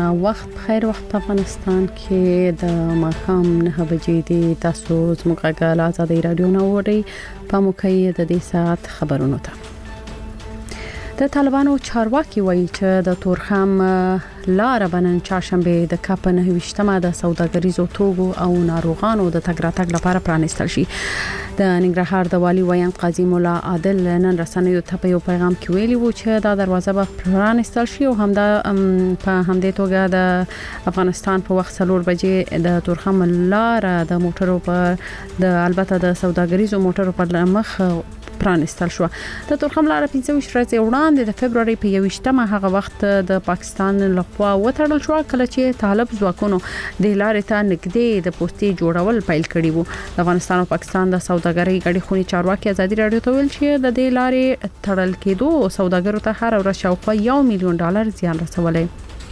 وخت بخیر وخت په افغانستان کې د ماښام 9 بجې دي. تاسو زموږ غږ آزادۍ رادیو نه وری په موقعیت د دې ساعت خبرونو ته. د طالبانو چارواکي وایي چې د تورخم لار بنن چاشنبه د کاپ 9 د سوداګریزو توغو او ناروغانو د تګ راتګ لپاره پرانستل شي. د ننګرهار د والي ویان قاضي مولا عادل نن رسنیو ته په یو پیغام کې ویلي وو چې دا دروازه به پرانستل شي او همدا په همدې توګه د افغانستان په وخت 4 بجې د تورخم لار د موټرو په د البته د سوداګریزو موټرو په مخ پرانستل شو. د تورخم لار 25 ورځې وړاندې د فبرवरी په 21مه هغه وخت د پاکستان لخوا وټړل شو کله چې طالب ځواکونو د لارې ته نږدې د پوسټي جوړول پیل کړي وو. د افغانستان او پاکستان د سوداګرۍ غړي خونی چارواکي آزادي رادیو ته ویل چې د دې لارې تړل کېدو سوداګرو ته هر ورځ شاوخوا $1 میلیون زیان رسولای.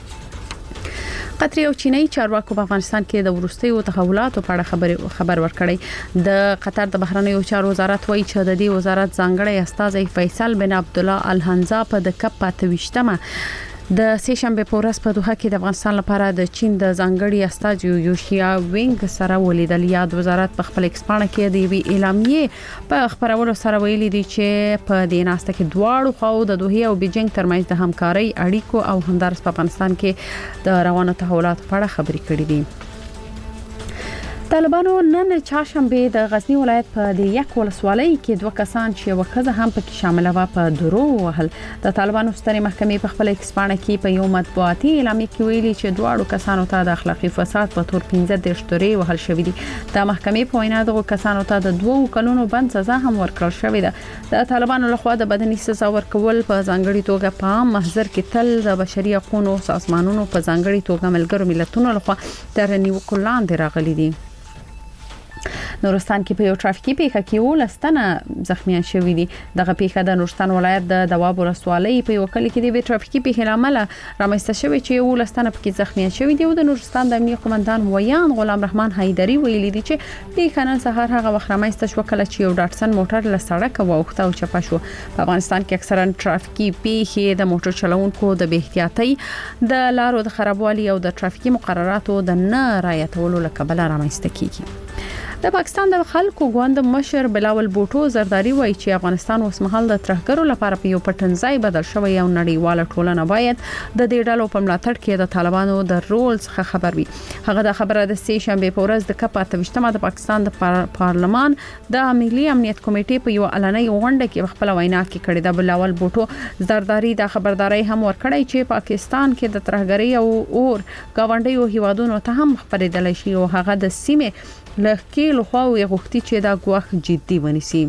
قطر او چینایي چارواکو په افغانستان کې د ورستیو تحولاتو په اړه خبر ورکړی. د قطر د بهرنیو چارو وزارت وایي چې د دې وزارت ځانګړی استاذ فیصل بن عبد الله الحنزا په د کپ 28مه د سهشنبه په ورځ په دوحه کې د افغانستان لپاره د چین د ځانګړي استاذ یوشیا وینګ سره ولیدل. یاد وزارت په خپل ایکسپانه کې د وی اعلامیه په خبرولو سره ویلي دی چې په دې ناسته کې دواړو خواو د دوحه او بیجینګ ترمنځ د همکارۍ اړیکو او همدارس په افغانستان کې د روانو تحولاتو په اړه خبرې کړې دي. طالبانو نن چاشنبه د غزنی ولایت په د یک ولسوالۍ کې دوه کسان چې وکړه هم پکې شامل و په درو وهل. د طالبانو سترې محکمې په خپل ایکسپانه کې په یو مطبوعاتي اعلامیه کې ویلي چې دواړو کسانو ته د اخلاقی فساد په تور 15 درې وهل شوې دي. د محکمې په وینا دغه کسانو ته د 2 کلونو بند سزا هم ورکړل شوې ده. د طالبانو لخوا د بدني سزا ورکول په ځانګړي توګه په محضر کې تل د بشري حقوقو سازمانونو په ځانګړي توګه ملګرو ملتونو لخوا تر نیوکو لاندې راغلي دي. نورستان کې په یو ټرافیکي پیښه کې ولستانه زخمیان شوې دي. دغه پیښه د نورستان ولایت د دواب ولسوالۍ په یو کلی کې د ټرافیکي پیښې لامل رامنځته شوې چې ولستانه پکې زخمیان شوې دي. او د نورستان د امنیت قومندان ویان غلام رحمان حیدری ویلي دي چې پیښه نن سهار هغه وخت رامنځته شو کله چې یو ډاټسن موټر له سړک واوښته او چپه شو. په افغانستان کې اکثرا ټرافیکي پیښې د موټر چلوونکو د بې احتیاطۍ د لارو د خرابوالي او د ټرافیکي مقرراتو د نه رعایتولو له کبله رامنځته کیږي. د پاکستان د خلکو ګوند مشر بلاول بوټو زرداری وایي چې افغانستان اوسمهال د ترهګرو لپاره په یو پټنځای بدل شوی او نړیواله ټولنه باید د دې ډلو په ملاتړ کې د طالبانو د رول څخه خبر وي. هغه د خبره د سه شنبه په ورځ د کپ 28مه د پاکستان د پارلمان د ملي امنیت کمیټې په یو اعلاني غونډه کې خپل وینا کې کړې ده. بلاول بوټو زرداری د خبرداري هم ورکړی چې پاکستان کې د ترهګرۍ او اور گاونډیو هیوادونو ته هم خبرېدل شي او هغه د سیمه لکه لخوا غوښتي چې دا ګواښ جدي ونیسي.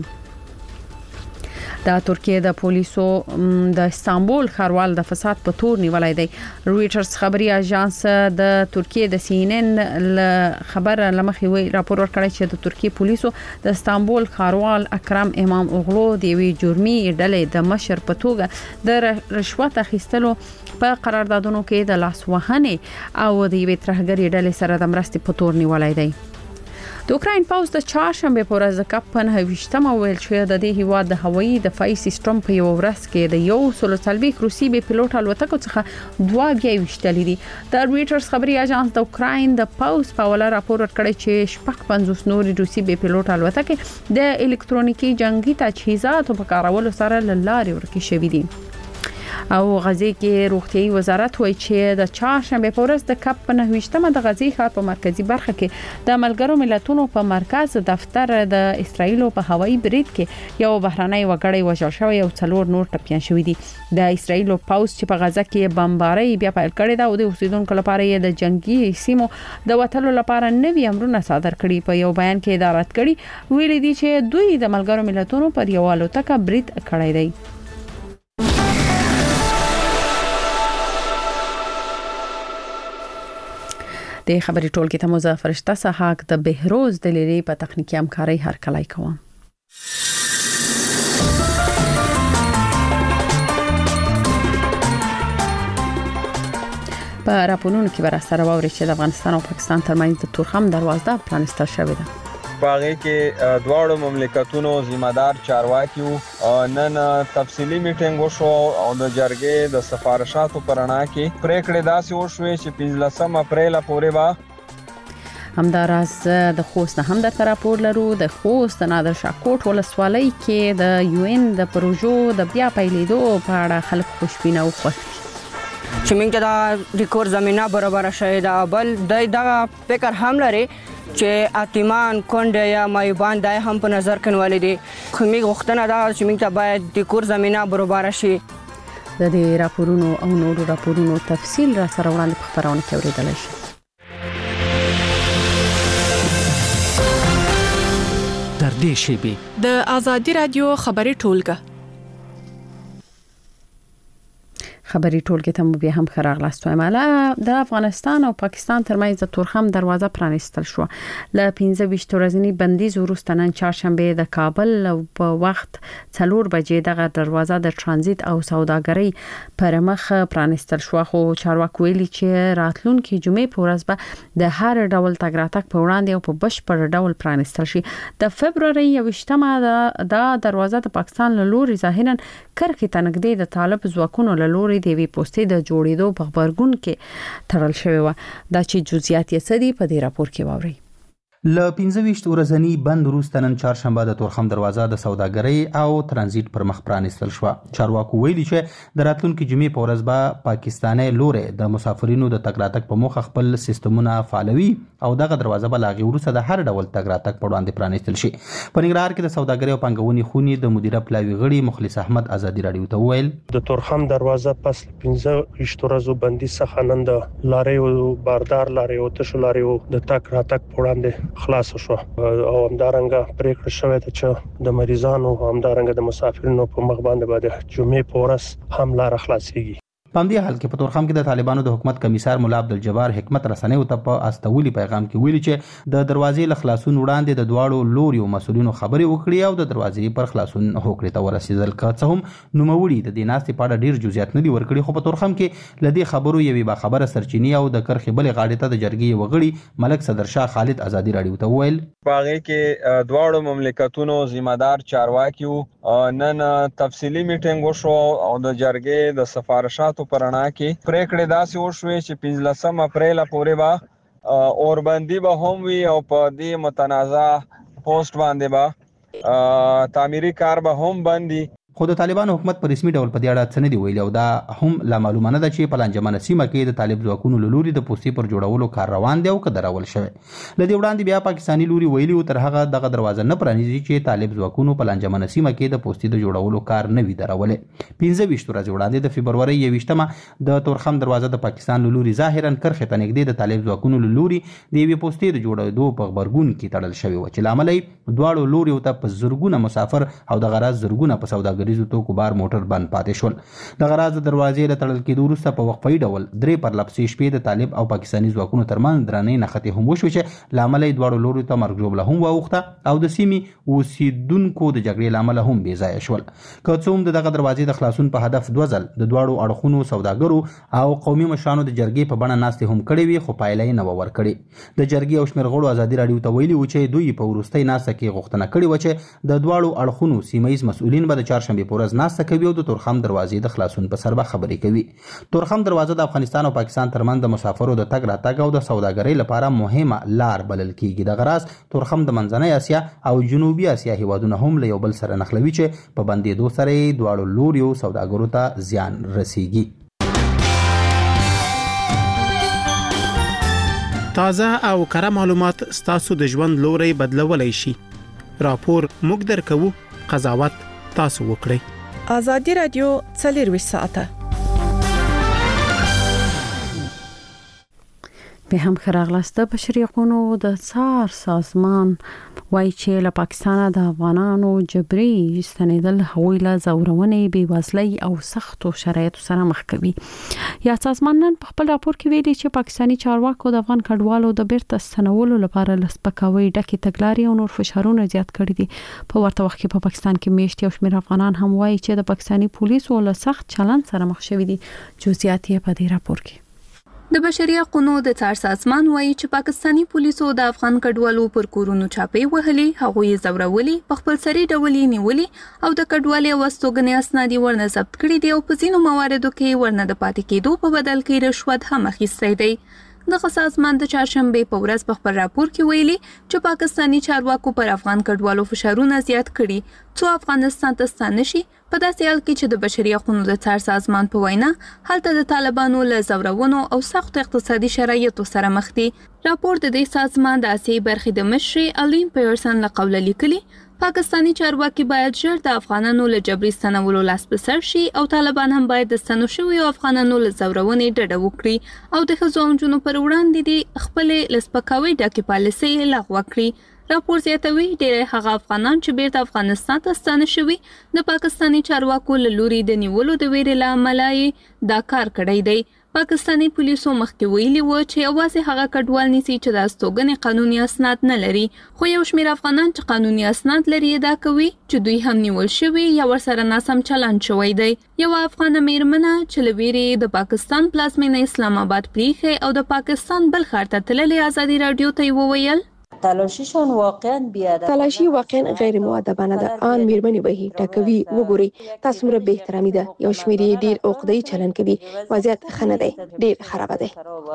د ترکیه د پولیسو د استانبول ښاروال د فساد په تور نیولای دی. رويټرز خبري اژانس د ترکیه د CNN خبر لمخې وی راپور ورکړی چې د ترکیه پولیسو د استانبول ښاروال اکرم امام اوغلو د وی جرمي ډلې د مشر په توګه د رشوت اخیستلو په قراردادونو کې د لاس وهنې او د وی ترهګری ډلې سره د مرستې په تور نیولای دی. د اوکراین پوز د چهارشنبه په ورځ د کپ 29مه ویل چې د دې هیواد د هوایي دفاعي سیستم په یو ورځ کې د 140 روسي بي پيلوټ الوتکو څخه 2 وشتلې دي. د رويټرز خبري اژانس د اوکراین د پوز په ولا راپور ورکړی چې 50 نور روسي بي پيلوټ الوتکې د الکترونیکي جنگي تجهیزاتو په کارولو سره لارې ورکې شوې دي. او غزې کې روغتيایي وزارت وایي چې د چهارشنبه په ورځ د کپ 29مه د غزې ښار په مرکزی برخه کې د ملګرو ملتونو په مرکز دفتر د اسرایل په هوایي برید کې یو بهراني وګړی وژل شوی او 4 نور ټپيان شوی دي. د اسرایل پوز چې په غزه کې بمبارۍ بیا پیل کړې ده او د اوسیدونکو لپاره د جنگي سیمو د وټلو لپاره نوي امرونه صادر کړي. په یو بیان کې ادارات کړي ویلي دي چې دوی د ملګرو ملتونو پر یو الوتکه برید کړی دی. د خبري ټولګي ته مظفر فرشته سحاق د بهروز دلیری په تخنیکی همکاري هر کلای کوم. په راپورونو کې ورسره ووري چې د افغانستان او پاکستان ترمنځ د تورخم دروازه پرانستل شوې ده. باغې کې دواړو مملکتونو ذمہدار چارواکي نن تفصیلی میټینګ وشو او د جرګې د سفارشاتو پرانا کې پریکړې داسې وشوې چې 15 اپریل پورې به همداراز د خوست هم د راپور لرو. د خوست نادر شاه کوټ ولسوالۍ کې د یو ان د پروژو د بیا پیلېدو په اړه خلک خوشبینه او خوښ دي چې موږ ته د کور زمينه برابر شوه دا بل دغه فکر هم لري چې اتمان کونډه یا مایبان دای هم په نظر کې ولې دي خو موږ غوښتنه دا چې موږ ته باید د کور زمينه برابر شي. د دې راپورونو او نورو راپورونو تفصیل را سره وړاندې په خبرونه کې اوریدل شي. در دې شیبې د ازادي رادیو خبري ټولګه خبري ټولګه ته مو به هم خراغلاست وایم. د افغانستان او پاکستان ترمنځ د تورخم دروازه پرانیستل شو. ل 15 ورځې بندیز وروسته نن چهارشنبه د کابل په وخت 4 بجې دغه دروازه د ترانزیت او سوداګرۍ پر مخ پرانیستل شو. خو چارواکي ویلي چې راتلونکي جمعې په ورځ به د هر ډول تګ راتګ په وړاندې او په بشپړ ډول پرانیستل شي. د فبرवरी 28مه د دروازه د پاکستان له لوري ظاهرا کرکې تنګدې د طالب ځواکونو له لوري د وی پوسټې د جوړېدو په خبرګون کې تړل شوی و. دا چې جزئیات یې سدي په دې راپور کې واوري. ل 15 ورځنی بند وروسته نن چهارشنبه د تورخم دروازه د سوداګرۍ او ترانزیت پر مخ پرانیستل شو. چارواکو ویلي چې د راتلونکي جمعې په ورځ به پاکستاني لوري د مسافرینو د تګ راتګ په مخ خپل سیستمونه فعالوي او دغه دروازه به لاغي وروسته د هر ډول تګ راتګ په وړاندې پرانیستل شي. په ننګرهار کې د سوداګرۍ او پنګونې خونی د مدیره پلاوی غړي مخلص احمد ازادي رادیو ته ویل د تورخم دروازه پس 15 ورځو بندي څخه نن د لارې باردار لارې او تشو لارې د تګ راتګ په وړاندې خلاص شو او همدارنګه پریکړه شوې ده چې د مریضانو او همدارنګه د مسافرینو په مخ باندې باندې جمعې په ورځ هم لار خلاصيږي. په دې حال کې په تورخم کې د طالبانو د حکومت کمیسار مولا عبدالجبار حکمت رسنیو ته په استولي پیغام کې ویلي چې د دروازې له خلاصون وړاندې د دواړو لوريو مسولینو خبرې وکړي او د دروازې پر خلاصون هوکړې ته ورسېدل. که څه هم نوموړي د دې ناستې په اړه ډیر جزئیات نه دي ورکړي خو په تورخم کې لدی خبرو یوې با خبره سرچینی او د کرخې بلې غاړې ته د جرګې وغړي ملک صدرشاه خالد ازادي رادیو ته ویل باغې کې دواړو مملکتونو ذمہدار چارواکي نن تفصیلی میټینګ وشو او د جرګې د سفارشاتو پرانا کې پریکړې داسې وشوې چې 15 اپریل پورې به اوربندي به هم وي او په دې متنازع پوسټ باندې به تعمیري کار به هم بندي. خو د طالبانو حکومت په رسمي ډول په دې اړه څه نه دی ویلي او دا هم لا معلومه نه ده چې په لانجمنه سیمه کې د طالب ځواکونو له لوري د پوستې پر جوړولو کار روان دی او که درول شوی. له دې وړاندې بیا پاکستاني لوري ویلي او تر هغه دغه دروازه نه پرانیزي چې طالب ځواکونو په لانجمنه سیمه کې د پوستې د جوړولو کار نه وي درولې. 15 ورځې وړاندې د فبرवरी 28مه د تورخم دروازه د پاکستان له لوري ظاهرا کرخې ته نږدې د طالب ځواکونو له لوري د یوې پوستې د جوړېدو په خبرګون کې تړل شوی و چې لامل یې دواړو لوريو ته په زرګونه مسافر او د غراض زرګونه په سوداګریزو توکو بار موټر بند پاتې شول. د غراض د دروازې له تړل کېدو وروسته په وقفي ډول درې پرلپسې شپې د طالب او پاکستاني ځواکونو ترمنځ درنې نښتې هم وشوې چې لامل یې دواړو لورو ته مرګ ژوبله هم واوښته او د سیمې اوسیدونکو د جګړې لامل هم بې ځایه شول. که څه هم دغه دروازې د خلاصون په هدف 2 ځل د دواړو اړخونو سوداګرو او قومي مشرانو د جرګې په بڼه ناستې هم کړې وي خو پایله یې نه و ورکړې. د جرګې او شمېر غړو ازادي رادیو ته ویلي و چې دوی په وروستۍ ناسته کې غوښتنه کړې و چې د دواړو اړخونو سیمه ییز مسؤلین به د چهارشنبې په ورځ ناسته کوي او د تورخم دروازې د خلاصون په سر به خبرې کوي. تورخم دروازه د افغانستان او پاکستان ترمنځ د مسافرو د تګ راتګ او د سوداګرۍ لپاره مهمه لار بلل کیږي. د غراض تورخم د منځنۍ اسیا او جنوبي اسیا هیوادونه هم له یو بل سره نښلوي چې په بندېدو سره دواړو لوريو سوداګرو ته زیان رسیږي. تازه او کره معلومات ستاسو د ژوند لوري بدلولای شي. راپور موږ درکوو، قضاوت تاسو وکړئ. ازادي رادیو 24 ساعته به هم خراغلسته په شریقونو د څار سازمان وایي چې له پاکستان د افغانانو جبري استنیدل هغوی له زورونې بېوزلۍ او سختو شرایطو سره مخ کوي. یا سازمان نن په خپل راپور کې ویلي چې پاکستاني چارواکو د افغان کډوالو د بیرته ستنولو لپاره له سپکاوي ډکې تګلارې او نور فشارونه زیات کړي دي. په ورته وخت کې په پاکستان کې میشت یو شمېر افغانان هم وایي چې د پاکستاني پولیسو له سخت چلند سره مخ شوي دي. جزئیات یې په دې راپور کې. د بشري حقوقو د څار سازمان وایي چې پاکستانی پولیسو د افغان کډوالو پر کورونو چاپې وهلې، هغوی زورولي، په خپل سری ډول نیولي او د کډوالۍ او استوګنې اسناد ورنه ضبط کړي دي او په ځینو مواردو کې ورنه د پاتې کېدو په بدل کې رشوت هم اخیستی دی. دغه سازمان د چهارشنبه په ورځ په خپل راپور کې ویلي چې پاکستانی چارواکو پر افغان کډوالو فشارونه زیات کړي څو افغانستان ته ستانه شي، په داسې حال کې چې د بشري حقوقو د څار سازمان په وینا هلته د طالبانو له زورونو او سخت اقتصادي شرایطو سره مخ دي. راپور د دې سازمان د آسیایي برخې د مشر الین پیرسن له قوله لیکلي پاکستانی چارواکي باید ژر د افغانانو له جبري ستنولو لاس په سر شي او طالبان هم باید د ستنو شویو افغانانو له زورونې ډډه وکړي او د ښځو او نجونو پر وړاندې د خپلې له سپکاوي ډکې پالیسۍ لغوه کړي. راپور زیاتوي ډېری هغه افغانان چې بیرته افغانستان ته ستانه شوي د پاکستانی چارواکو له لوري د نیولو د ویرې له امله یې دا کار کړی دی. پاکستانی پولیسو مخکې ویلي و چې یوازې هغه کډوال نیسي چې د استوګنې قانوني اسناد نه لري، خو یو شمېر افغانان چې قانوني اسناد لري ادعا کوي چې دوی هم نیول شوي یا ورسره ناسم چلند شوی دی. یوه افغانه میرمنه چې له ویرې د پاکستان پلازمینه اسلام آباد پریښې او د پاکستان بل ښار ته تللې ازادي راډیو ته یې وویل تلاشیشان واقعا بیادب، تلاشی واقعا غیر مؤدبانه ده. آن میرمنې وهي، ټکوي، وګوري تاسو مره به احترامي ده. یو شمېر یې ډېر عقده‌ای چلند کوي. وضعیت ښه نه دی، ډېر خراب دی.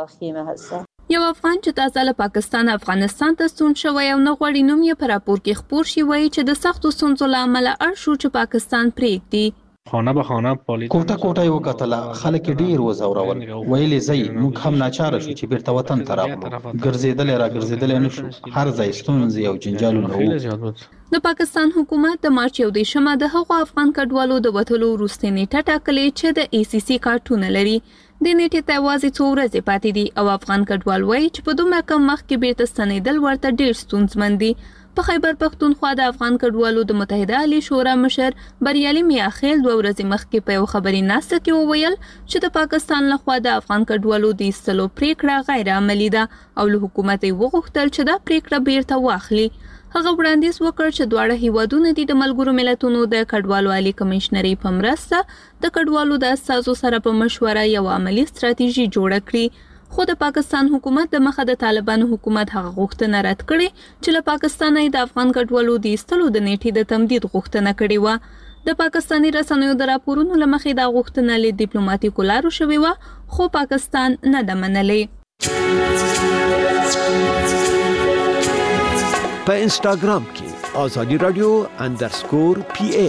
یو افغان چې تازه له پاکستان افغانستان ته ستون شوی او نه غواړي نوم یې په راپور کې خپور شي وایي چې د سختو ستونزو له امله اړ شو چې پاکستان پرېږدي. خانه به خانه پالیدل، کوټه یې وکتله، خلک ډیر وزورول، ویلې زی موږ هم ناچاره شو چې بیرته وطن ته راغلو، ګرځېدل نشو، هر ځای ستونزې او جنجالونه وو. د پاکستان حکومت د مارچ 14 د هغو افغان کډوالو د وټلو وروستۍ نیټه ټاکلې چې د ای سی سی کارتونه لري. د نیټې ته یوازې څو ورځې پاتې دي او افغان کډوال وایي چې په دومره کم وخت کې بیرته ستنېدل ورته ډیر ستونزمن دي. په خیبر پښتونخوا د افغان کډوالو د متحده عالی شورا مشر بریالي میاخیل 2 ورځې مخکې په یو خبري ناسته کې وویل چې د پاکستان لخوا د افغان کډوالو د ایستلو پریکړه غیر عملي ده او له حکومت یې وغوښتل چې دا پریکړه بیرته واخلي. هغه وړاندیز وکړ چې دواړه هیوادونه د ملګرو ملتونو د کډوالو عالی کمشنري په مرسته د کډوالو د اساسو سره په مشوره یو عملی ستراتیژي جوړه کړي. خو د پاکستان حکومت د مخه د طالبانو حکومت هغه غوښتنه رد کړې چې له پاکستانه د افغان کډوالو د ایستلو د نیټې د تمدید غوښتنه کړې و. د پاکستاني رسنیو د راپورونو له مخې دا غوښتنه له ډیپلوماټیکو لارو شوې و خو پاکستان نه ده منلې. په انستګرام کې آزادي رادیو _PA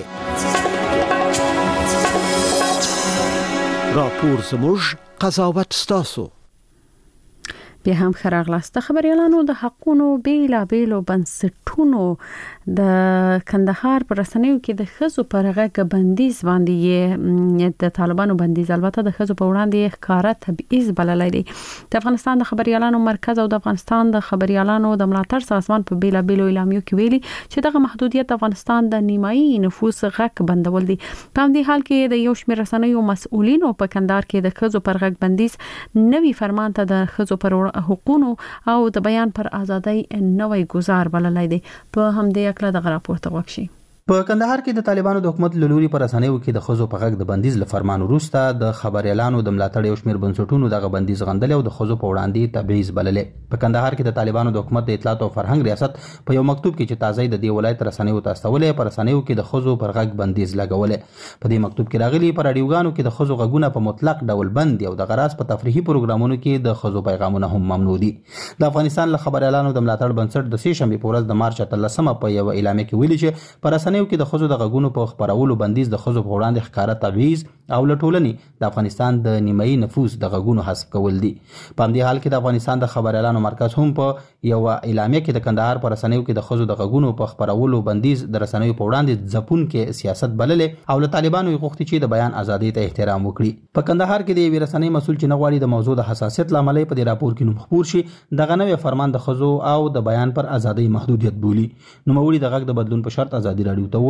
راپور زموږ قضاوت ستاسو. بیا هم خراغلاسته خبريالانو د حقونو بیلابېلو بنسټونو د کندهار پر رسنیو کې د خزو پرغه بندیز باندې د طالبانو بندیز البته د خزو په وړاندې ښکارا تبعیض بللی دی. د افغانستان د خبريالانو مرکز او د افغانستان د خبريالانو د ملاتړ سازمان په بیلابېلو اعلامیو کې ویلي چې دغه محدودیت افغانستان د نیمایي نفوس غک بندول دي. په همدې حال کې د یو شمېر رسنیو مسؤلینو په کندهار کې د خزو پرغه بندیز نوي فرمان ته د خزو پر حقوقو او د بیان پر ازادۍ نوې گزار بللی دی. په همدې اکله د راپورته وکشي. په کندهار کې د طالبانو د حکومت لوري پر رسنیو کې د خزو په غږ د بندیز له فرمان وروسته د خبر اعلانو د ملاتړ یو شمېر بنسټونو دغه بندیز غندل او د خزو په وړاندې تبعیض بللې. په کندهار کې د طالبانو د حکومت د اطلاعات او فرهنګ ریاست په یو مکتوب کې چې تازه د دې ولایت رسنیو ته استولې پر رسنیو کې د خزو پر غږ بندیز لګولې. په دې مکتوب کې راغلي پر رادیوګانو کې د خزو غږونه په مطلق ډول بند او د غراس په تفریحي پروګرامونو کې د خزو پیغامونه هم ممنوع دي. د افغانستان له خبر اعلانو د ملاتړ بنسټ د سې شنبه په ورځ د مارچ 13 په یو اعلامیه کې ویلي چې پر رسنیو کې د خزو د په خبرولو بندیز د خزو په وړاندې ښکارا تبعیض او لټولنې د افغانستان د نیمایي نفوس د غږونو حذف کول دي. په همدې حال کې د افغانستان د خبر اعلانو مرکز هم په یو اعلامیه کې د کندهار پر رسنیو کې د خزو د غږونو په خبرولو بندیز د رسنیو په وړاندې ځپون کې سیاست بللې او له طالبانو غوښتي چې د بیان ازادۍ ته احترام وکړي. په کندهار کې د یو رسنۍ مسول چې نه غواړي د موضوع د حساسیت لامل په دې راپور کې نوم خپور شي دغه نوې فرمان د خزو او د بیان پر ازادۍ محدودیت بولی. نو موري د غږ د بدلون په شرط ازادي راډیو ته ویل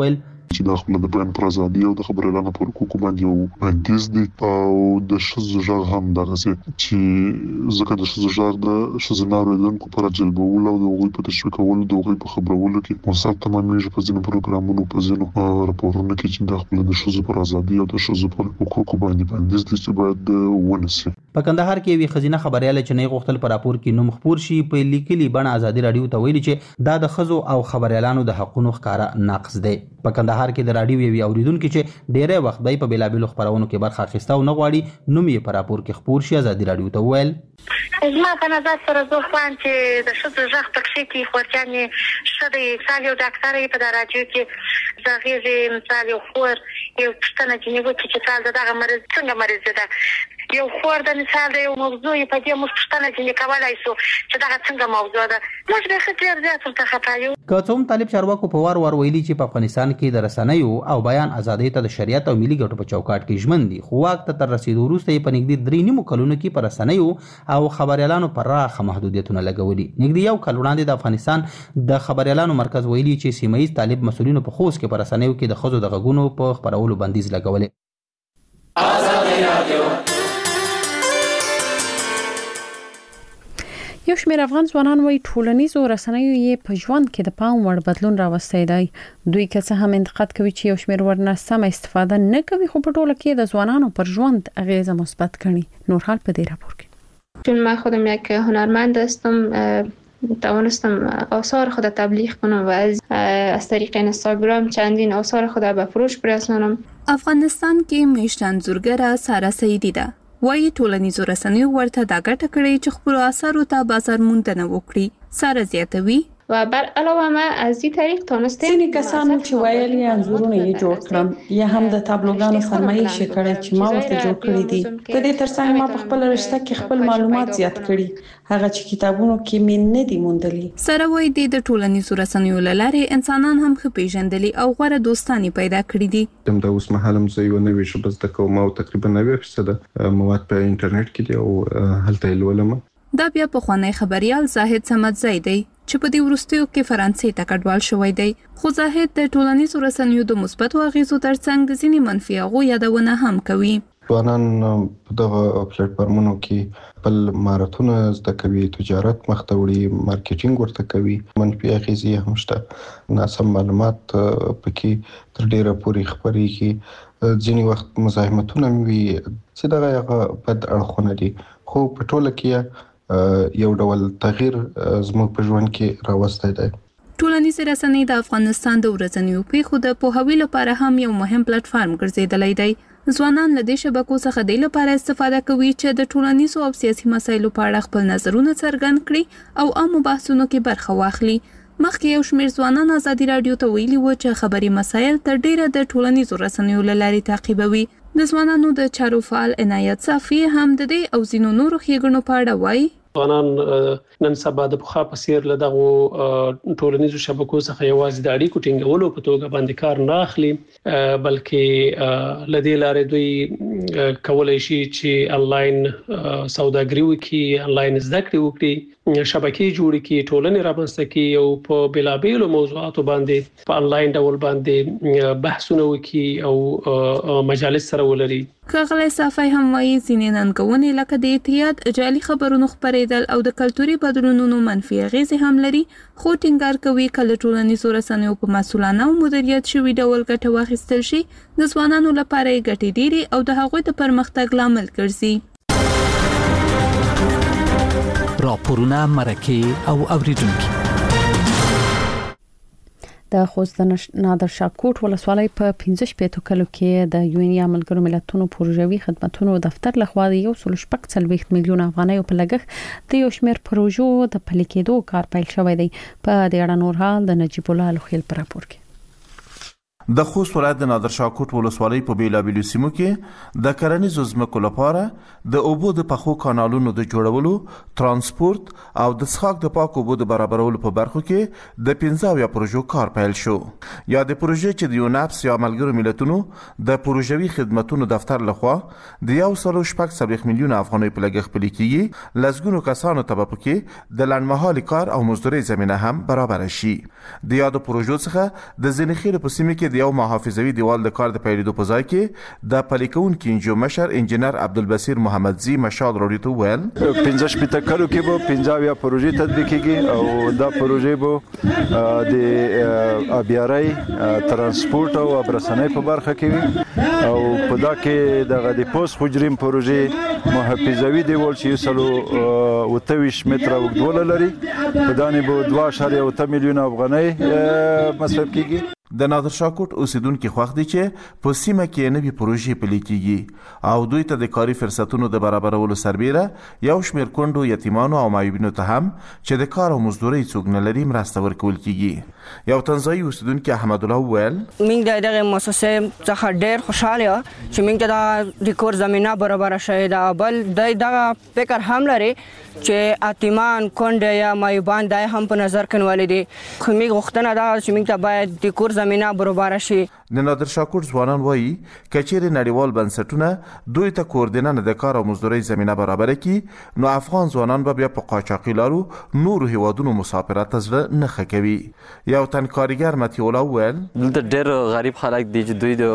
چې د خپل د بیان پر ازادي او د خبرو اعلان پر حقوق باندې یو بندیز دی او د شذ ژغ هم دغه چې ځکه د شذ ژغ د شذنارو اوریدونکو پر جلبولو او د هغوی په تشویقولو د هغوی په خبرولو کې مصاب تمامېږي په ځینو پروګرامونو په ځینو راپورونو کې چې د خپل د شذ پر ازادي او د شذ پر حقوق باندې بندیز دی چې باید ونسي. په کندهار کې وی خزینه خبرياله چې نه غوښتل پر راپور کې نوم خبر شي په لیکلي بڼه ازادي رادیو ته ویلي چې دا د خزو او خبريالانو د حقونو ښکارا ناقص دی. په کندهار کې د رادیو وی اوریدونکو چې ډېری وخت به په بلابل خبرونو کې برخه اخیسته او نه غواړي نوم یې پر راپور کې خبر شي. ازادي رادیو ته ویل زما په نظر سره زه خوان چې د شذ ژغ پکې کې خورجانې شدي مثال یو ډاکټر په رادیو کې زغیږي مثال یو خور یو پښتنه چې نیو چې څال دغه مرز څنګه مرز ده یو خور د مثال یو موضوع په دې مو پښتنه چې کولای شو چې دغه څنګه موضوع ده موږ به خطر زیات ته خطایو. کوم طالب چارواکو په وار ویلي چې په افغانستان کې د رسنیو او بیان ازادي ته د شریعت او ملي ګټو په چوکاټ کې ژمن دي خو واک ته تر رسیدو وروسته په نږدې 3 کلونو کې پر رسنیو او خبريالانو پر راخه محدودیتونه لګولي. نږدې یو کال وړاندې د افغانستان د خبريالانو مرکز ویلي چې سیمایي طالب مسولینو په خوست کې پر رسنیو کې د خزو د غږونو په خبرولو بندیز لګولي. ازادي رادیو یو شمېر افغان ځوانان وایي ټولنیزو رسنیو یې په ژوند کې د پام وړ بدلون راوستی دی. دوی که څه هم انتقاد کوي چې یو شمېر ورنه سمه استفاده نه کوي خو په ټوله کې د ځوانانو پر ژوند اغیزه مثبت کړي. نور حال په دې راپور کې. چون من خودم یک هنرمند هستم توانستم آثار خود تبلیغ کنم و از طریق اینستاگرام چندین آثار خود به فروش برسانم. افغانستان کې میشت انځورګره سارا سعیدی ده. وایي ټولنیزو رسنیو ورته دا ګټه کړې چې خپلو اثارو ته بازار موندنه وکړي. سارا زیاتوي و بر علاوه ما از این طریق تونستم ځینې کسانو چې ویل یې انځورونه یې جوړ کړم یا هم د تابلوګانو فرمایش کړي چې ما ورته جوړ کړی دي. د دې ترڅنګ ما په خپل رشته کې خپل معلومات زیات کړي هغه چې کتابونو کې مې نه دي موندلي. سره وایي د ټولنیزو رسنیو لارې انسانان هم ښه پیژندلي او غوره دوستانی پیدا کړي دي. د اوس مهال زه یو نوې ژبه زده کوم او تقریبا 90% مواد په انټرنیټ کې دي او هلته یې لولم. دا بیا په خوانی خبريال زاهد سمدزی دی چې په دې وروستیو کې فرانسې ته کډوال شوی دی. خو زاهد د ټولنیزو رسنیو د مثبت اغیزو ترڅنګ د ځینې منفي اغو یادونه هم کوي. ځوانان په دغه پلیټ فارمونو کې خپل مهارتونه زده کوي، تجارت مخته وړي، مارکیټینګ ورته کوي. منفي اغیزې هم شته. ناسم معلومات پکې تر ډیره پورې خپرېږي. ځینې وخت مزاحمتونه وي چې دغه بد اړخونه دي. خو په ټوله کې یو ډول تغییر زموږ په ژوند کې راوستی دی. ټولنیز رسنۍ د افغانستان د ورځنیو پیښو د پوهاوي لپاره هم یو مهم پلیټ فارم ګرځیدلی دی. ځوانان له دې شبکو څخه د لپاره استفاده کوي چې د ټولنیزو او سیاسي مسایلو په اړه خپل نظرونه څرګند کړي او عامو بحثونو کې برخه واخلي. مخکې یو شمېر ځوانان ازادي رادیو ته ویلي و چې خبري مسایل تر ډیره د ټولنیزو رسنیو له لارې تعقیبوي. د ځوانانو د چارو فعال عنایت صافي هم د دې او ځینو نورو ښېګڼو په اړه وایي. ځوانان نن سبا د پخوا په څیر له دغو ټولنیزو شبکو څخه یوازې د اړیکو ټینګولو په توګه باندې کار نه اخلي، بلکې له دې لارې دوی کولای شي چې انلاین سوداګري وکړي، انلاین زده کړې وکړي، شبکې جوړې کړي، ټولنې رامنځته کړي او په بېلابېلو موضوعاتو باندې په انلاین ډول باندې بحثونه وکړي او مجالس سره ولري. ښاغلی صافی هم وایي ځینې ننګونې لکه د اعتیاد، جعلي خبرونو خپرېدل او د کلتوري بدلونونو منفي اغیزې هم لري، خو ټینګار کوي کله ټولنیزو رسنیو په مسؤلانه او مدیریت شوي ډول ګټه واخیستل شي د ځوانانو لپاره یې ګټې ډېرې او د هغوی د پرمختګ لامل ګرځي. راپورونه، مرکې او اوریدونکي. د خوست نادر شاه کوټ ولسوالۍ په 15 کلو کې د یونیا ملګرو ملتونو پروژوي خدماتو دفتر لخوا د 1.40 میلیون افغانیو په لګښت د یو شمېر پروژو د پلي کېدو کار پیل شوی دی. په دې اړه نور حال د نجیب الله لوخیل په راپور کې. د خوست ولایت د نادر شاه کوټ ولسوالۍ په بیلابیلو سیمو کې د کرنیزو ځمکو لپاره د اوبو د پخو کانالونو د جوړولو، ترانسپورت او د څښاک د پاکو اوبو د برابرولو په برخو کې د 15 پروژو کار پیل شو. یا د پروژې چې د یوناپس یا ملګرو ملتونو د پروژوي خدماتو دفتر لخوا د 1.40 میلیون افغانیو په لګښت پلي کېږي، لزګونو کسانو ته به پکې د لنډمهالي کار او مزدورۍ زمینه هم برابر شي. د یادو پروژو څخه د ځینې خیرو په سیمه کې د یو محافظوي دیوال د کار د پیلېدو په ځای کې د پلي کوونکي انجو مشر انجینر عبدالبصیر محمدزي مشال راډیو ته وویل 15 کلو کې به 15 پروژې تطبیقېږي او دا پروژې به د ابياري ترانسپورت او ابرسنۍ په برخه کې وي او په دا کې د پوس حجریم پروژې محافظوي دیوال چې یوسلو 28 متره اوږدوالی لري په دانې به 2.8 میلیون افغانۍ مصرف کیږي. د نادر شاه کوټ اوسیدونکو خوښ دي چې په سیمه کې نوې پروژې پلي کیږي او دوی ته د کاري فرصتونو د برابرولو سربیره یو شمېر کونډو یتیمانو او معیوبینو ته هم چې د کار او مزدورۍ څوک نه لري مرسته ورکول کیږي. یو تنزاني اوسیدونکو احمد الله وویل موږ دغه مؤسسې څخه ډېر خوشاله یو چې موږ ته د کور زمينه برابر شوې ده. بل دغه فکر هم لري چې اتیمان کونډه یا معیوبان دای هم په نظر کې ولې دي خو موږ غوښتنه ده چې موږ ته باید د کور زمينه برابر شي. د نادر شاه کوټ ځوانان وایي کچېرې نړیوال بنسټونه دوی ته کوردینه د کار او مزدورۍ زمينه برابر کړي نو افغان ځوانان به بیا په قاچاقي لارو نورو هیوادونو مسافرت ته ځل نه خکوي. یو تن کارګر متي الله وویل دلته ډېر غریب خلک دي چې دوی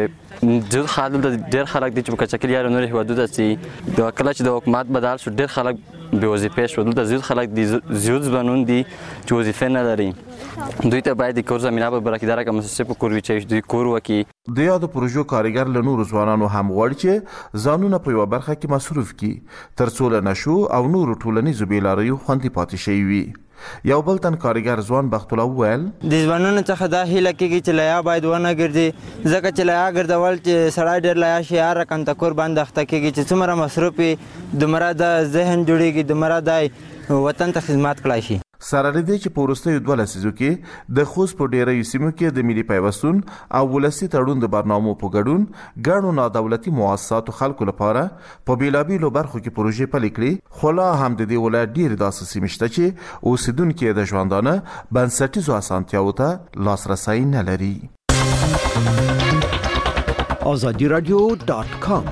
د خلک ډېر خلک دي چې په قاچاقي لارو نور هیوادونو ته ځي د کله چې د حکومت بدل شو ډېر خلک بې وظیفې شو. دلته زیات خلک دي زیات ځوانان دي چې وظیفې نه لري دوی ته باید د کور زمينه برابر کړي دا کوم څه په کور وی چې دوی کور وکي. د یاد پروژو کارګر له نورو ځوانانو هم غواړي چې ځانونه په یو برخه کې مصروف کړي ترڅو له نشو او نورو ټولنیزو بیلاریو خوندي پاتې شي وي. یو بل تن کارګر ځوان بخت الله وویل د ځوانانو څخه دا هیله کېږي چې لیا باید ونه ګرځي ځکه چې لیا ګرځول چې سړی ډېر لیا شي هر رقم ته کور باندې اخته کېږي چې څومره مصروف وي دومره د ذهن جوړېږي دومره د وطن ته خدمت کړای شي. سره لري چې په وروستیو 2 لسیزو کې د خوست په ډیرو سیمو کې د ملي پیوستون او ولسي تړون د برنامو په ګډون ګڼو نادولتي مؤسساتو خلکو لپاره په بیلابیلو برخو کې پروژې پلي کړې خو لا هم د دې ولایت ډېرې داسې سیمې شته چې اوسیدونکي د ژوندانه بنسټیزو اسانتیاوو ته لاسرسی نه لري. azadiradio.com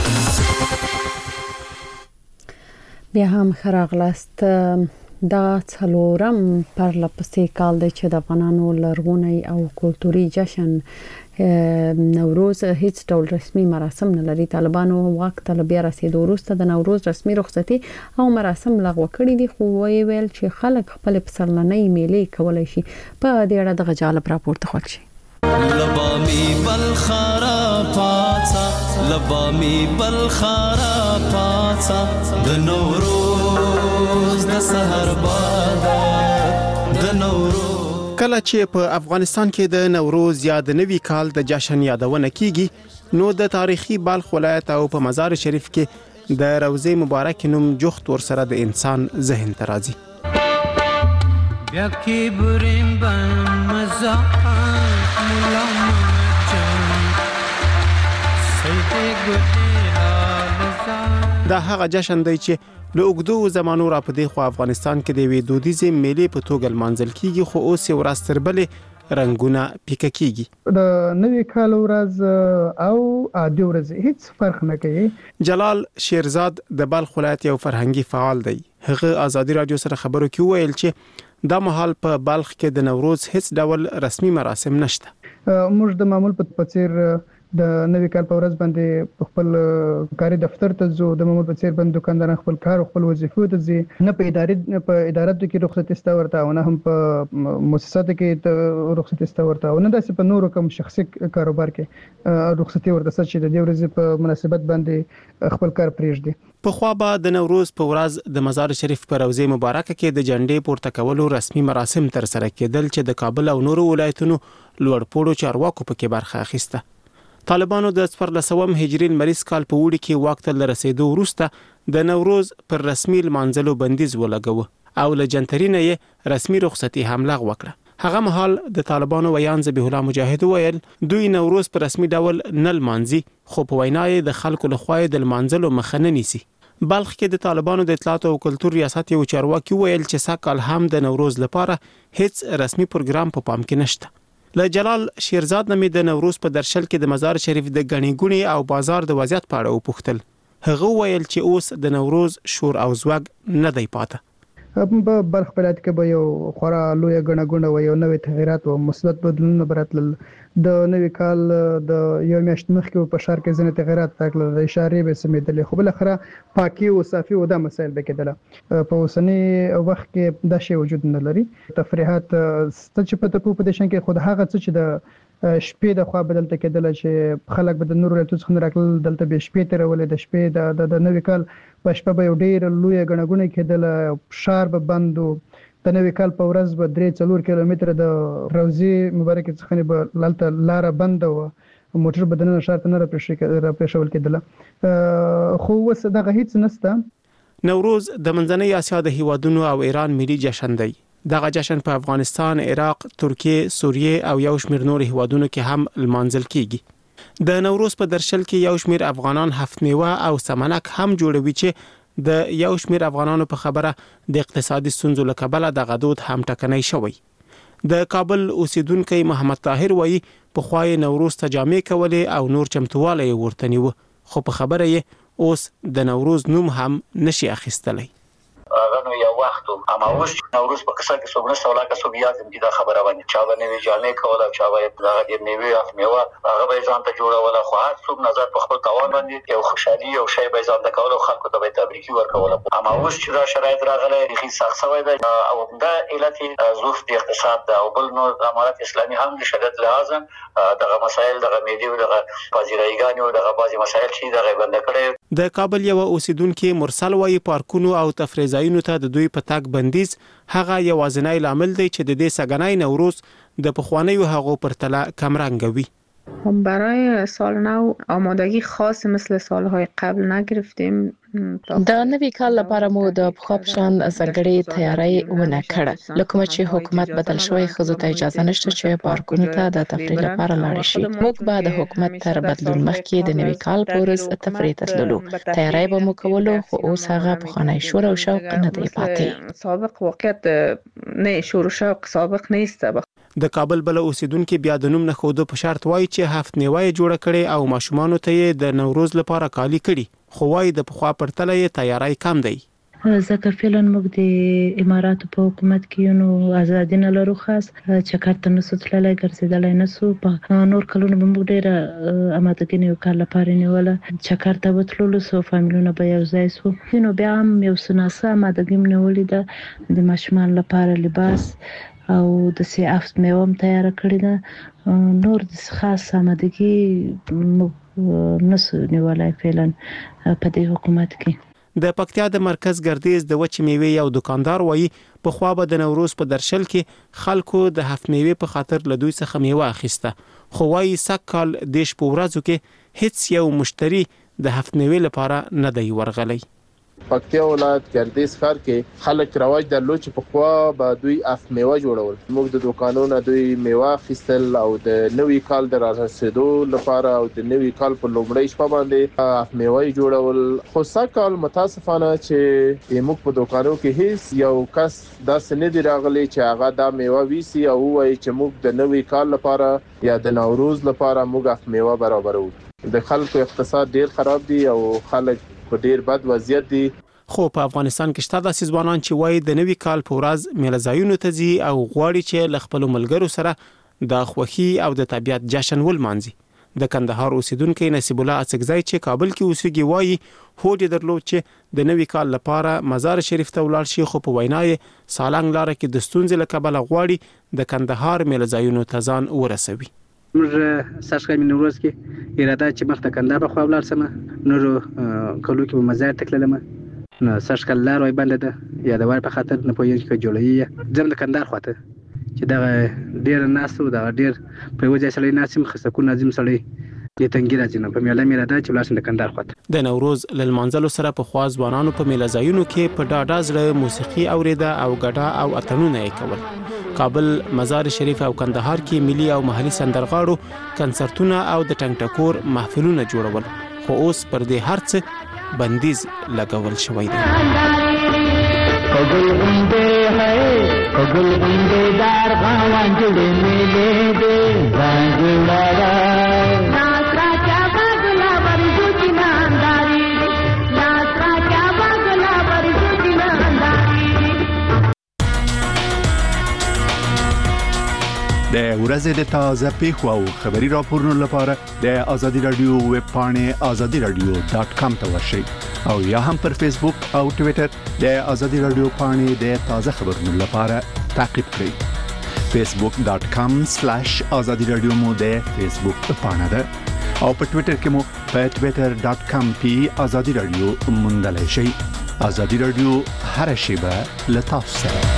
بیا هم خراغلاست دا څلورم پرلپسې کال دی چې د افغانانو لرغونی او کلتوري جشن نوروز هیڅ ډول رسمي مراسم نه لري. طالبانو واک ته بیا رسیدو وروسته د نوروز رسمي رخصتي او مراسم لغوه کړي دي خو ویل چې خلک خپل پسرلنۍ میلې کولای شي. په دې اړه د غجاله راپورته خوښ شي. لبامي بالخرا پاڅا لبامي بالخرا پاڅا د نوروز د سحر باد د نوروز. کله چې په افغانستان کې د نوروز یا د نوي کال د جشن یادونه کیږي نو د تاریخي بلخ ولایت او په مزار شریف کې د روزه مبارک نوم جوخت ور سره د انسان ذهن ته راځي. بیا کې بریم بن مزه دا هغه جشن دی چې له اوږدو زمانو را پدې خو افغانستان کې د وی دودیزې میلې په توګه لمانځل کیږي خو اوس یو ورځ تر بلې رنگونه پیکه کیږي. د نوي کال ورځ او عادي ورځ هیڅ فرق نه کوي. جلال شیرزاد د بلخ ولایت یو فرهنګي فعال دی. هغه آزادي رادیو سره خبرو کې ویل چې دا مهال په بلخ کې د نوروز هیڅ ډول رسمي مراسم نشته. موږ د معمول په څیر د نوي کال په ورځ باندې خپل کاري دفتر ته ځو د معمول په څیر باندې دکاندار خپل کار خپل وظیفو ته ځي نه په ادارات کې رخصتي ستا ورته او نه هم په مؤسساتو کې رخصتي ستا ورته او نه داسې په نورو کوم شخصي کاروبار کې رخصتي ورته چې د دې ورځې په مناسبت باندې خپل کار پرېږدي. په خوا به د نوروز په ورځ د مزار شریف په روزه مبارکه کې د جنډې پورته کولو رسمي مراسم تر سره کېدل چې د کابل او نورو ولایتونو لوړپوړو چارواکو پکې برخه اخیسته. طالبانو د 1400 هجري مریض کال په وړي کې وخت له رسیدو وروسته د نوروز پر رسمي لمانځلو بندیز ولګاوه او له جنترینه یې رسمي رخصتي هم لغوه کړه. هغه مهال د طالبانو ویان ذبیح الله مجاهد ویل دوی نوروز پر رسمي ډول نه لمانځي خو په وینا یې د خلکو لخوا د لمانځلو مخه نه نیسي. بلخ کې د طالبانو د اطلاعات او کلتور ریاست یو چارواکي ویل چې ساکال هم د نوروز لپاره هیڅ رسمي پروګرام په پام کې نشته. له جلال شیرزاد نامې د نوروز په درشل کې د مزار شریف د غنی ګونی او بازار د وضعیت په اړه وپوښتل. هغه ویل چې اوس د نوروز شور او زوګ نه دی پاته. په بلخ ولایت کې به یو خورا لوی غنغونه و یو نوې تغیرات او مثبت بدلونونه براتل د نوې کال د یو میاشت مخکې په شهر کې ځینې تغیرات راغلل د اشارې به سمېدلې خو بل اخره پاکي او صافي او د مسایل به کېدله په اوسنی وخت کې دا شی وجود نه لري تفریحات چې په تپو په دشن کې خود هغه څه چې د شپې د خوا بدلته کېدل چې خلک به د نور له څخه راکل دلته به شپې ترولې د شپې د نوې کال په شپه به ډېر لوی غنغونه کېدل شهر به بندو د نوې کال په ورځ به 3-4 کیلومتره د روزي مبارک څخه به لالته لار بند و موټر بدنه شهر ته نه راپېښول کېدل خو وس دغه هیڅ نسته نوروز د منځنۍ اسیا د هیوادونو او ایران ملي جشن دی دغه جشن په افغانستان، عراق، ترکیه، سوریه او یو شمېر نور هیوادونو کې هم لمانځل کیږي د نوروز په درشل کې یو شمېر افغانان هفت میوه او سمنک هم جوړوي چې د یو شمېر افغانانو په خبره د اقتصادي ستونزو له کبله د غدود هم ټکنۍ شوی د کابل اوسیدونکو محمد طاهر وایي په خوای نوروز ته جامې کولې او نور چمتواله ورته نیو خو په خبره یې اوس د نوروز نوم هم نشي اخیستلی غنو یو وخت اما اوس نوروز په قصه کې څومره سولاکه سوبیات دې دا خبره باندې چا باندې جامې کوله چا باندې دغه دې میوه اف میوه هغه به ځان ته جوړوله خو هر څوک نظر په خپل توان باندې یو خوشحالي او شی به ځان ته کوله خلکو ته به تبریکي ورکوله اما اوس چې دا شرایط راغله هیڅ سخت شوی دی او دا علت ظروف د اقتصاد دا او بل نور امارات اسلامي هم د شدت لازم دغه مسایل دغه میډي او دغه پازیرایګانی او دغه بازي مسایل چې دغه بند کړي د کابل یو اوسیدونکو مرسل وایي پارکونو او تفریح ځایونو ته د دوی په تګ بندیز هغه یوازینی لامل دی چې د دې سګنای نوروز د پخوانیو هغو پرتله کمرنګ وي برای سال نو آمادگی خاص مثل سالهای قبل نگرفتیم د نوي کال لپاره مو د پخوا په شان ځانګړې تیاری ونه کړه لکه چې حکومت بدل شوی خو ته اجازه نشته چې پارکونو ته د تفریح لپاره لاړ شي موږ به د حکومت تر بدلون مخکې د نوي کال پورې تفریح ته تللو تیاری به مو کولو خو اوس هغه پخوانی شور او شوق نه دی پاتې سابق واقعیت نه شور او شوق سابق نیست د کابل بل اوسیدونکو بیا د نوم نه خود په شرط وایي چې هفت نیوي جوړ کړي او ماشومان ته د نوروز لپاره کالی کړي خو وایي د پخوا پرتله تیاری کم دی ځکه فعلا موږ د اماراتو په حکومت کې نو ازادي نه لرو خاص چکرته نسو تللی ګرځیدلی نسو په نور کلونو به موږ ډېره امادګي نیو کال لپاره نیوله چکرته وتللو سو فامیلونه به یو ځای سو نو بیا هم یو سناسه امادګي نیولې ده د ماشومان لپاره لباس او د سی افت میوم تیار کړی ده نور د خاص آمادګي نسو نیولای فعلا په دې حکومت کې د پکتیا د مرکز ګردیز د وچ میوه یو دکاندار وایي په خوا به د نوروز په درشل کې خلکو د هفت میوه په خاطر له دوی څخه میوه اخیسته خو وایي سکهال دیش په ورځو کې هیڅ یو مشتری د هفت میوه لپاره نه دی ورغلی پکتیا ولایت ګردیز ښار کې خلک رواج درلود چې په خوا به دوی اف میوه جوړول موږ د دوکانونو دوی میوه اخیستل او د نوي کال د رارسېدو لپاره او د نوي کال په لومړۍ شپه باندې اف میوه جوړول خو سکهال متاسفانه چې موږ په دوکانو کې هیڅ یو کس داسې نه دی راغلی چې هغه دا میوه ویسي او وایي چې موږ د نوي کال لپاره یا د نوروز لپاره موږ اف میوه برابرو د خلکو اقتصاد ډیر خراب دی او خلک په ډیر بد وضعیت دي خو په افغانستان کې شته داسې ځوانان چې وایي د نوي کال په ورځ میله‌ځایونو ته ځي او غواړي چې له خپل ملګرو سره د خوښي او د طبيعت جشن ولمانځي د کندهار اوسیدونکو نصیب الله اڅکزی چې کابل کې اوسېږي وایي هوډ درلود چې د نوي کال لپاره مزار شریف ته ولاړ شي خو په وینای سالنګ لار کې د ستونزې له کبله غواړي د کندهار میله‌ځایونو ته ځان ورسوي موږ ساشکای نوروز کې اراده چې مخ ته کندهار په خوا ولاړ سم نور کلو کې په مزار تکلم نو ساشکل لار وای باندې ده یا د وای په خاطر نه پوهیږي چې جوړوي زم د کندهار خواته چې دا ډیر ناسو دا ډیر په وجه سړی ناسم خصکو ناظم سړی د تنګی راځي نه په میله میراده چې بلاسن د کندهار خواته د نوروز لمانځلو سره په خواز ځوانانو په میله ځایونو کې په ډاډه زړه موسیقي اوریده او غډا او اتنونه یې کول کابل مزار شریف او کندهار کې ملي او محلي سندرغاړو کنسرتونه او د ټنګ ټکور محفلونه جوړول خو اوس پر دې هرڅ بندیز لګول شوی دی کګل غونډه ہے کګل غونډه دار غوان جوړې مې دې ځانګړا ناسرا چا باغلا ورجو جنانداري ناسرا چا باغلا ورجو جنانداري د ورځې د تازه پیښو او خبري راپورونو لپاره د آزادي رادیو ویب پاڼې azadiradio.com ته ورشئ او یا هم پر فیسبوک او ټوئیټر د آزادي رادیو پاڼې د تازه خبرونو لپاره تعقیب کړئ. facebook.com/azadiradio مو د فیسبوک پاڼه ده او په ټوئیټر کې مو په twitter.com/azadiradio موندلای شئ. آزادي رادیو هر شیبه له تاسو سره.